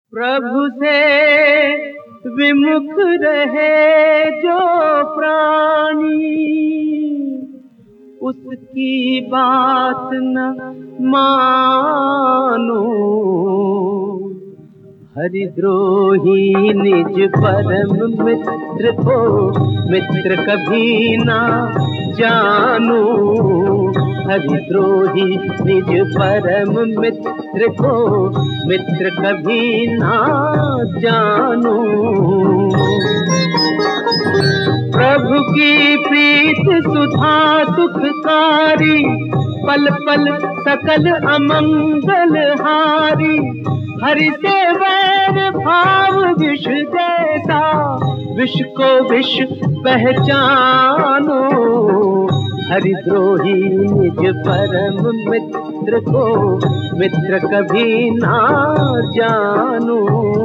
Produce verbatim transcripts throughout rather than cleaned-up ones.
प्रभु से विमुख रहे जो प्राणी, उसकी बात न मानो। हरिद्रोही निज परम मित्र को मित्र कभी ना जानो। हरिद्रोही निज परम मित्र को मित्र कभी ना जानो। प्रभु की प्रीत सुधा सुखकारी, पल पल सकल अमंगल हारी। हरि से वैर भाव विष जैसा, विष को विष पहचानो। हरिद्रोही निज परम मित्र को मित्र कभी ना जानो।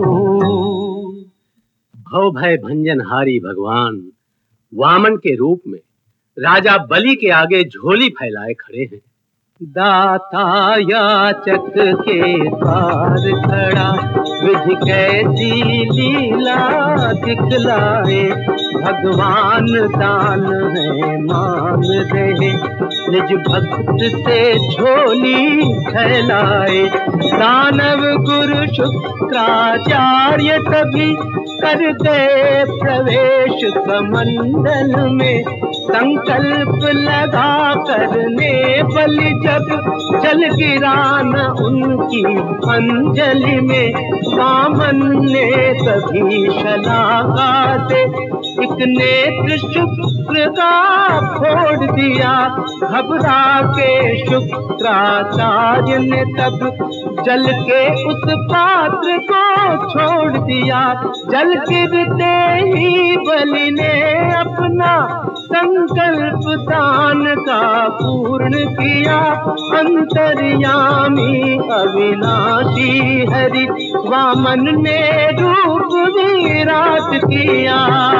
भव भय भंजनहारी भगवान वामन के रूप में राजा बलि के आगे झोली फैलाए खड़े हैं। दाता याचक के द्वार खड़ा, विधि कैसी लीला दिखलाए। भगवान दान है मान रहे, निज भक्त से झोली फैलाए। दानव गुरु शुक्राचार्य तभी कर गए प्रवेश कमंडल में। संकल्प लगा करने बलि जब जल गिरा न उनकी अंजलि में। वामन ने तभी शलाका से एक नेत्र शुक्र का फोड़ दिया। घबरा के शुक्राचार्य ने तब जल के उस पात्र को छोड़ दिया। जल गिरते ही बलि ने अपना संकल्प दान का पूर्ण किया। अंतर्यामी अविनाशी हरि वामन ने रूप विराट किया।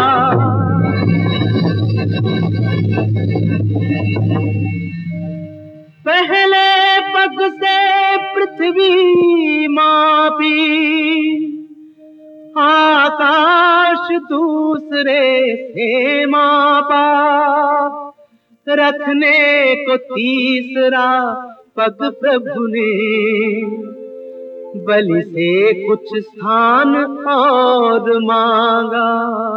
पहले पग से पृथ्वी मापी, आकाश दूसरे से मापा। रखने को तीसरा पग प्रभु ने बलि से कुछ स्थान और मांगा।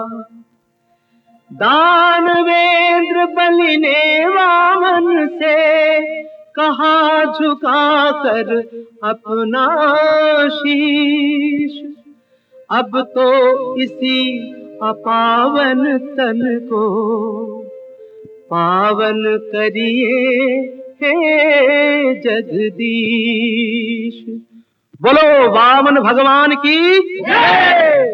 दानवेंद्र बलि ने वामन से कहा झुका कर अपना शीश। अब तो इसी अपावन तन को पावन करिए हे जगदीश। बोलो वामन भगवान की जय।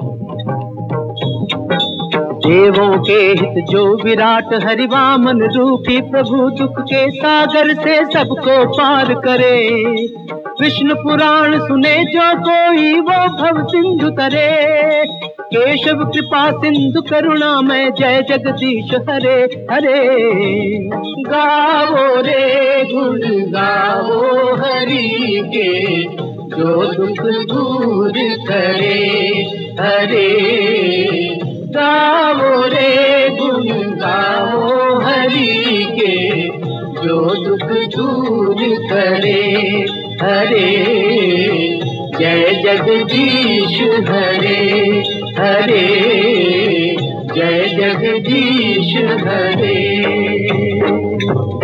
देवों के हित जो विराट हरि वामन रूपी प्रभु, दुख के सागर से सबको पार करे। विष्णु पुराण सुने जो कोई वो भव सिंधु तरे। केशव कृपा सिंधु करुणा में जय जगदीश हरे हरे। गाओ रे गुण गाओ हरि के, जो दुख दूर करे हरे। गाओ रे गुण गाओ हरि के, जो दुख दूर करे हरे। जय जगदीश हरे हरे, जय जगदीश हरे।